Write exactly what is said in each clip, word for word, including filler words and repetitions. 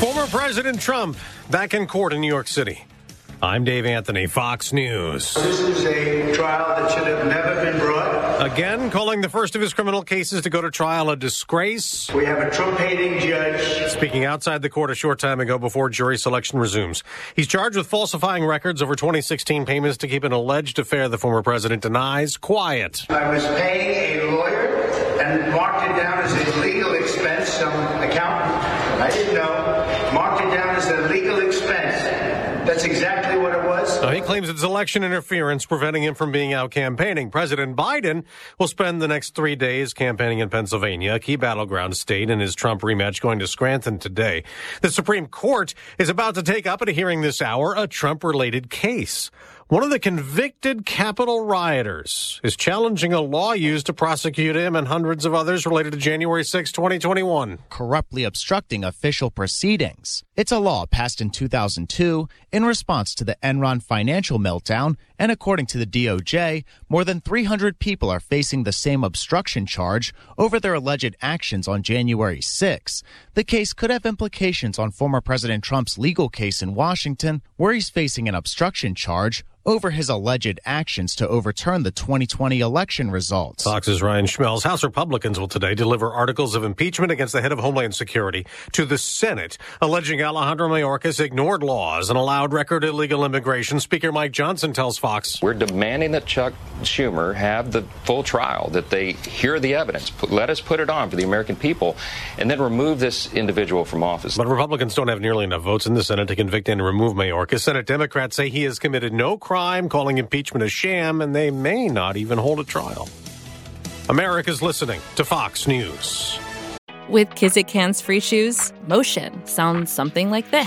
Former President Trump back in court in New York City. I'm Dave Anthony, Fox News. This is a trial that should have never been brought. Again, calling the first of his criminal cases to go to trial a disgrace. We have a Trump-hating judge. Speaking outside the court a short time ago before jury selection resumes. He's charged with falsifying records over twenty sixteen payments to keep an alleged affair the former president denies quiet. I was paying a lawyer and marked it down as a legal expense. Some accountant, I didn't know, marked it down as a legal expense. That's exactly what it was. Now, he claims it's election interference preventing him from being out campaigning. President Biden will spend the next three days campaigning in Pennsylvania, a key battleground state in his Trump rematch, going to Scranton today. The Supreme Court is about to take up at a hearing this hour a Trump-related case. One of the convicted Capitol rioters is challenging a law used to prosecute him and hundreds of others related to January sixth, twenty twenty-one. Corruptly obstructing official proceedings. It's a law passed in two thousand two in response to the Enron financial meltdown, and according to the D O J, more than three hundred people are facing the same obstruction charge over their alleged actions on January sixth. The case could have implications on former President Trump's legal case in Washington, where he's facing an obstruction charge over his alleged actions to overturn the twenty twenty election results. Fox's Ryan Schmelz. House Republicans will today deliver articles of impeachment against the head of Homeland Security to the Senate, alleging Alejandro Mayorkas ignored laws and allowed record illegal immigration. Speaker Mike Johnson tells Fox. We're demanding that Chuck Schumer have the full trial, that they hear the evidence, put, let us put it on for the American people, and then remove this individual from office. But Republicans don't have nearly enough votes in the Senate to convict and remove Mayorkas. Senate Democrats say he has committed no crime. Crime, calling impeachment a sham, and they may not even hold a trial. America's listening to Fox News. With Kizik hands-free shoes, motion sounds something like this.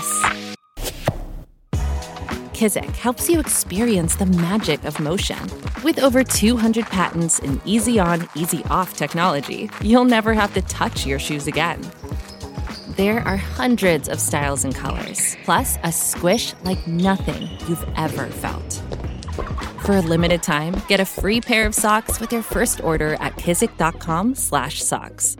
Kizik helps you experience the magic of motion. With over two hundred patents and easy-on, easy-off technology, you'll never have to touch your shoes again. There are hundreds of styles and colors, plus a squish like nothing you've ever felt. For a limited time, get a free pair of socks with your first order at kizik.com slash socks.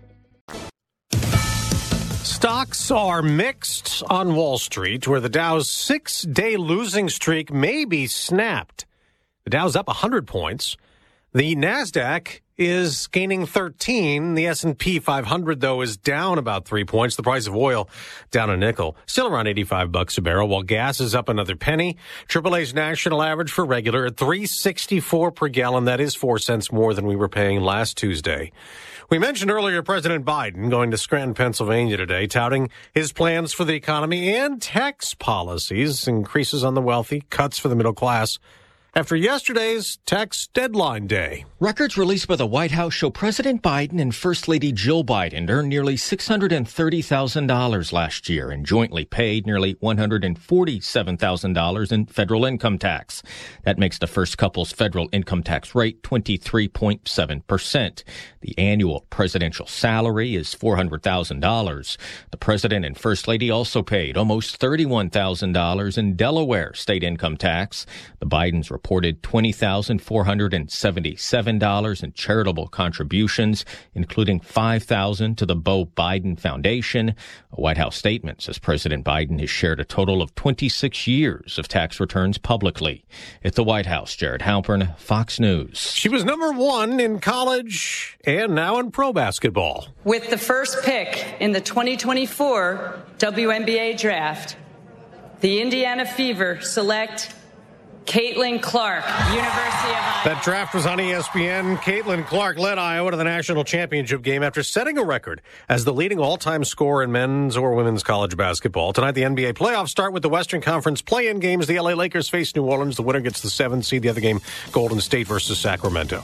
Stocks are mixed on Wall Street, where the Dow's six-day losing streak may be snapped. The Dow's up one hundred points. The NASDAQ is gaining thirteen. The S and P five hundred, though, is down about three points. The price of oil down a nickel, still around eighty-five bucks a barrel, while gas is up another penny. triple A's national average for regular at three sixty-four per gallon. That is four cents more than we were paying last Tuesday. We mentioned earlier President Biden going to Scranton, Pennsylvania today, touting his plans for the economy and tax policies, increases on the wealthy, cuts for the middle class, after yesterday's tax deadline day. Records released by the White House show President Biden and First Lady Jill Biden earned nearly six hundred thirty thousand dollars last year and jointly paid nearly one hundred forty-seven thousand dollars in federal income tax. That makes the first couple's federal income tax rate twenty-three point seven percent. The annual presidential salary is four hundred thousand dollars. The president and First Lady also paid almost thirty-one thousand dollars in Delaware state income tax. The Bidens reported twenty thousand four hundred seventy-seven dollars in charitable contributions, including five thousand dollars to the Beau Biden Foundation. A White House statement says President Biden has shared a total of twenty-six years of tax returns publicly. At the White House, Jared Halpern, Fox News. She was number one in college and now in pro basketball. With the first pick in the twenty twenty-four W N B A draft, the Indiana Fever select Caitlin Clark, University of Iowa. That draft was on E S P N. Caitlin Clark led Iowa to the national championship game after setting a record as the leading all-time scorer in men's or women's college basketball. Tonight, the N B A playoffs start with the Western Conference play-in games. The L A Lakers face New Orleans. The winner gets the seventh seed. The other game, Golden State versus Sacramento.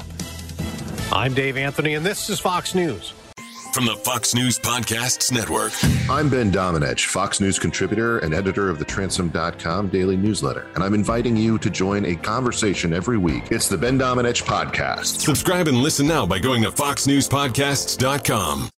I'm Dave Anthony, and this is Fox News. From the Fox News Podcasts Network. I'm Ben Domenech, Fox News contributor and editor of the Transom dot com daily newsletter, and I'm inviting you to join a conversation every week. It's the Ben Domenech Podcast. Subscribe and listen now by going to fox news podcasts dot com.